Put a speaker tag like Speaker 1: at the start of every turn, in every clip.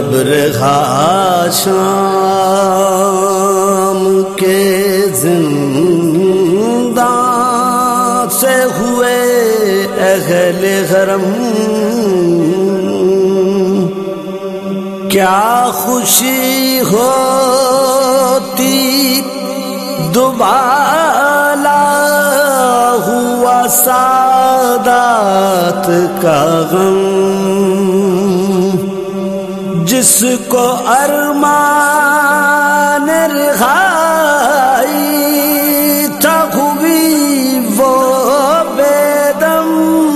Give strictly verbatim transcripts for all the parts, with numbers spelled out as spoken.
Speaker 1: ابر شام کے زندان سے ہوئے اہل حرم، کیا خوشی ہوتی دوبالا ہوا سادات کا غم، جس کو ارمان رہائی تھا ہوئی وہ بیدم،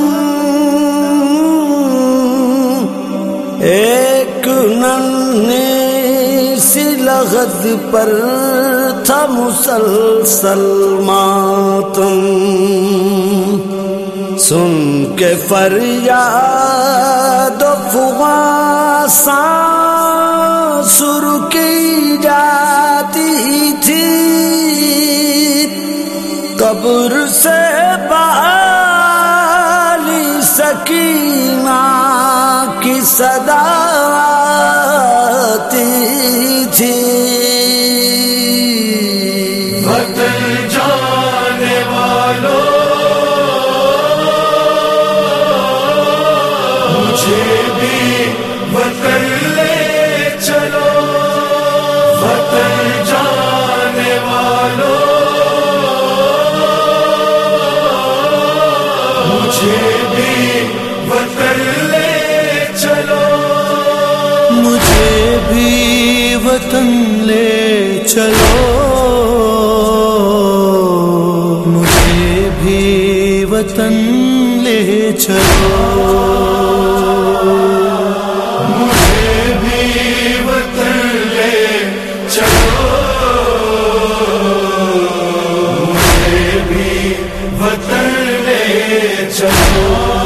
Speaker 1: ایک ننھی سی لغت پر تھا مسلسل ماتم، سن کے فریاد و فغاں سانسر کی جاتی تھی، قبر سے بالی سکینہ کی صدا آتی تھی۔
Speaker 2: وطن جانے والوں مجھے بھی وطن لے چلو، وطن جانے والوں مجھے بھی وطن لے چلو،
Speaker 1: مجھے بھی وطن لے چلو، مجھے بھی وطن لے چلو،
Speaker 2: مجھے بھی وطن لے چلو، مجھے بھی وطن لے چلو۔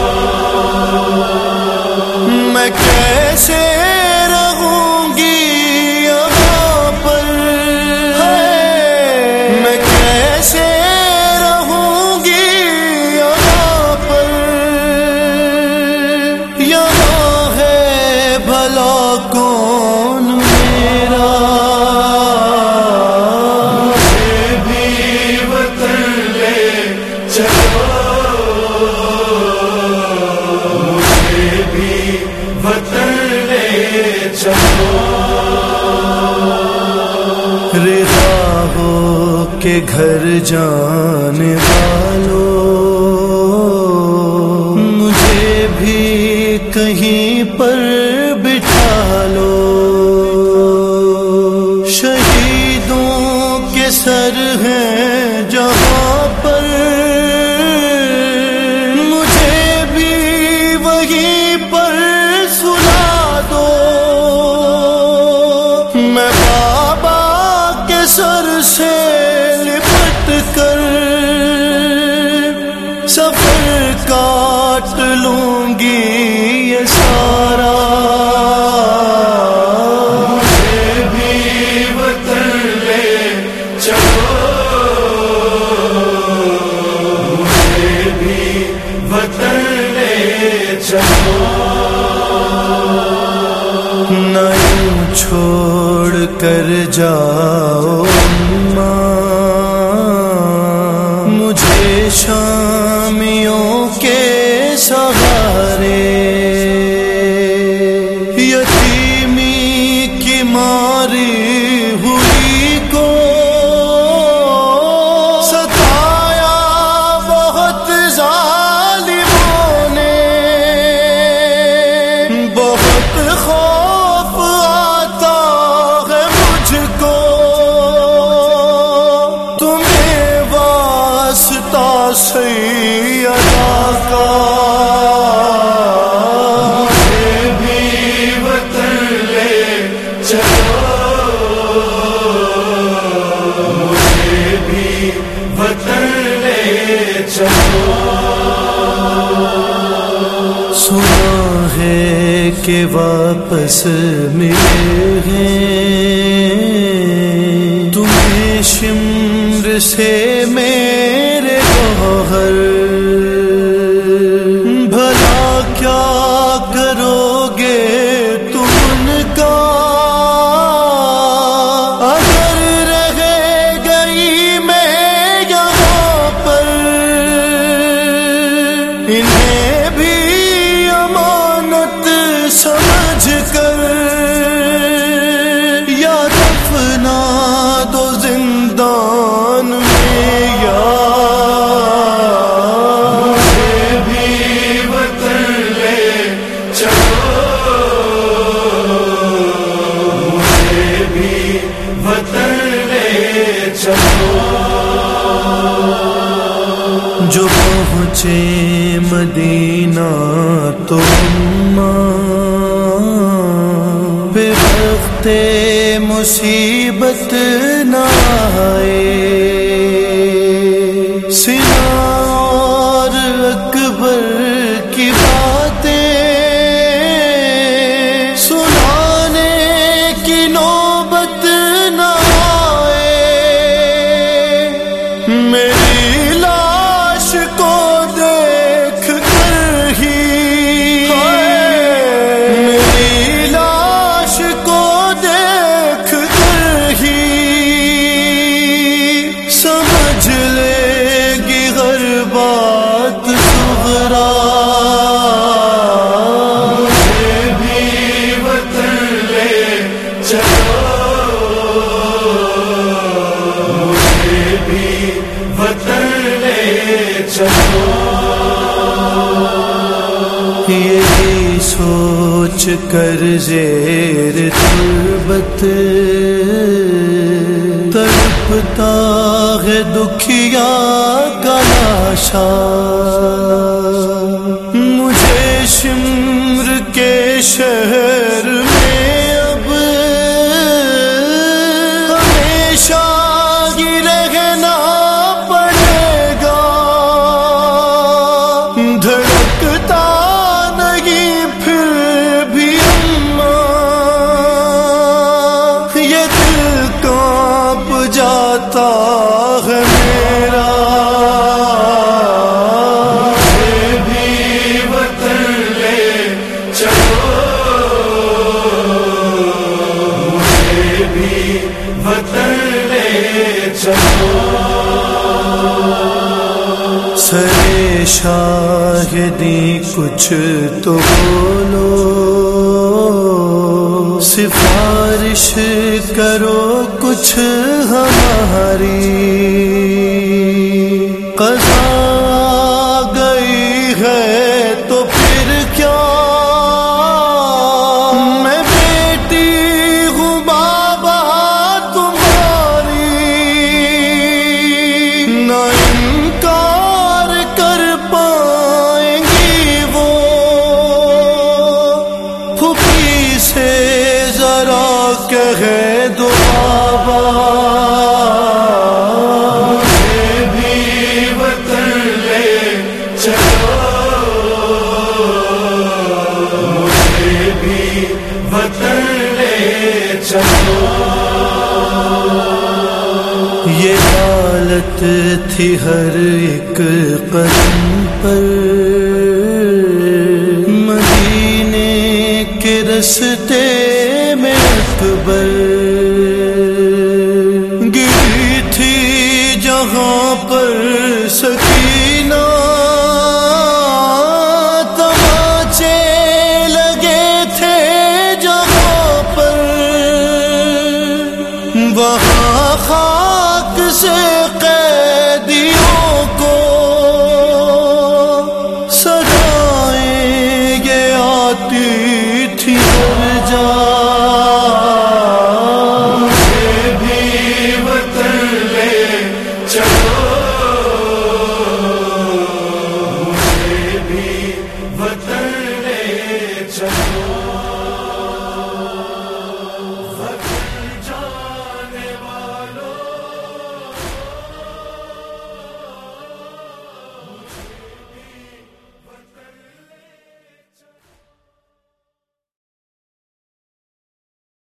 Speaker 1: میں کیسے رہوں گی یہاں پر، میں کیسے رہوں گی یہاں پر، یہاں ہے بھلا کون میرا،
Speaker 2: مجھے بھی وطن لے چلو، مجھے بھی وطن لے چلو۔
Speaker 1: رہا ہو کہ گھر جانے والوں مجھے بھی کہیں پر بٹھا لو، شہیدوں کے سر ہیں جہاں پر، مجھے بھی وہیں پر سلا دو، میں بابا کے سر سے لپٹ کر سفر کاٹ لوں گی یہ سارا،
Speaker 2: مجھے بھی وطن لے چلو، مجھے بھی وطن لے چلو۔
Speaker 1: نہ یوں چھوڑ کر جاؤ ماں مجھے شامیوں کے سہارے، یتیمی کی ماری ہوئی کو ستایا بہت ظالموں نے، بہت خوف آتا ہے مجھ کو تمہیں واسطہ سیدہ کا،
Speaker 2: مجھے بھی وطن لے چلو، مجھے بھی وطن لے چلو۔
Speaker 1: سنا ہے کہ واپس ملے ہیں تمہیں شمر سے میرے گوہر، بھلا کیا کرو گے تم ان کا پہنچے مدینہ تو پہ وقت مصیبت نہ آئے، سنا اور اکبر کی باتیں سنانے کی نوبت نہ آئے، میری لاش کو دیکھ کر ہی میری لاش کو دیکھ کر ہی سمجھ لے گی ہر بات صغرا،
Speaker 2: مجھے بھی وطن لے چلو، مجھے بھی وطن لے چلو،
Speaker 1: یہی سوچ کر زیر تربت تڑپتا ہے دکھیا کا لاشا، مجھے شمر کے شہر میں اب ہمیشہ ہی رہنا پڑے گا، دھڑکتا نہیں پھر بھی اماں، یہ دل کانپ جاتا ہے میرا،
Speaker 2: مجھے بھی وطن لے چلو، مجھے بھی وطن لے چلو،
Speaker 1: سرے شاہدی کچھ تو بولو، سفارش کرو کچھ ہماری، قضا گئی ہے تو پھر کیا، میں بیٹی ہوں بابا تمہاری، نہ انکار کر پائیں گی وہ، پھوپھی سے ذرا کہہ دو بابا،
Speaker 2: مجھے بھی وطن لے چلو، مجھے بھی وطن لے چلو،
Speaker 1: یہ حالت تھی ہر ایک قدم پر، مدینے کے رستے میں اکبر، گری تھی جہاں پر سکینہ، تماچے لگے تھے جہاں پر، وہاں خاک سے